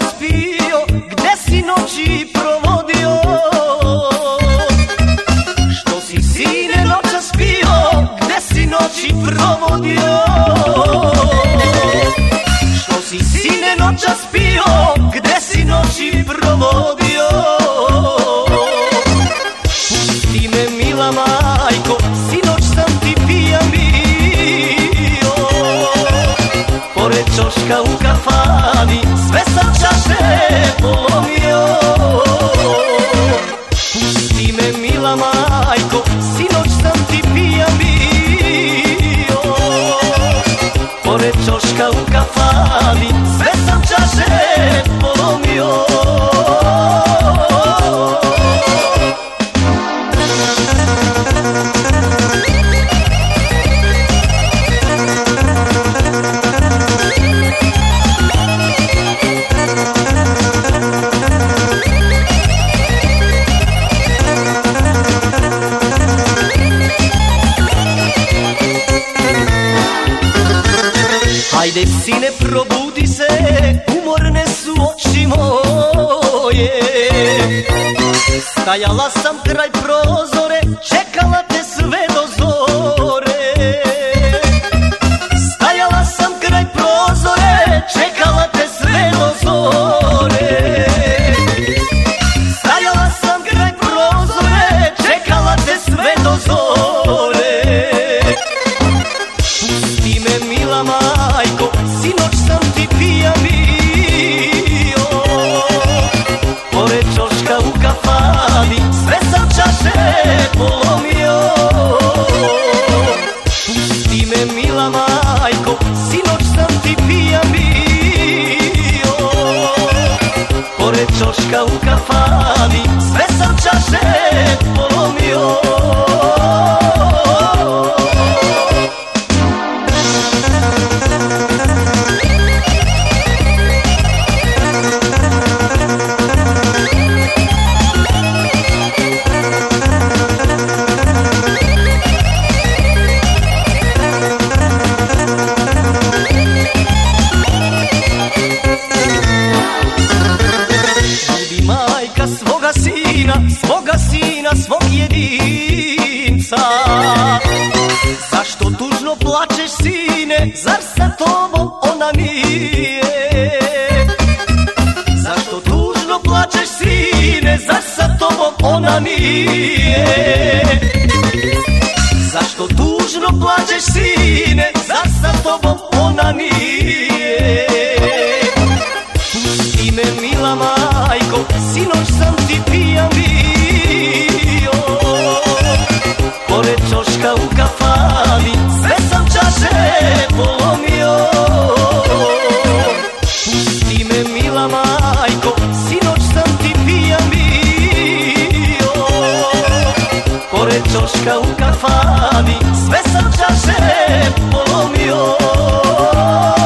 noćas pio, gde si noći provodio? Što si sine noćas pio, gde si noći provodio? Što si sine noćas pio, gde si noći provodio? Pusti me mila majko, sinoć sam ti pijan bio. Pored ćoška u kafani, sve sam čaše polomio. Pusti me mila majko, sinoć sam ti pijan bio. Pored ćoška u kafani, sve sam čaše polomio. Hajde sine, probudi se, umorne su oči moje. Stajala sam kraj prozore, čekala te sve do zore. Stajala sam kraj prozore, čekala te sve do zore. Stajala sam kraj prozore, čekala te sve do zore. Pusti me mila majko, sinoć sam ti pijan bio. Pored ćoška u kafani, sve sam čaše polomio. Pusti me mila majko, sinoć sam ti pijan bio. Pored ćoška u kafani, sve sam čaše polomio. Svoga sina, svog jedinca. Zašto tužno plačeš sine, zar sa tobom ona nije? Zašto tužno plačeš sine, zar sa tobom ona nije? Zašto tužno plačeš sine, zar sa tobom ona nije? Pusti me mila majko, sinoć sam ti pijan bio. Pored ćoška u kafani, sve sam čaše polomio. Pusti me mila majko, sinoć sam ti pijan bio. Pored ćoška u kafani, sve sam čaše polomio.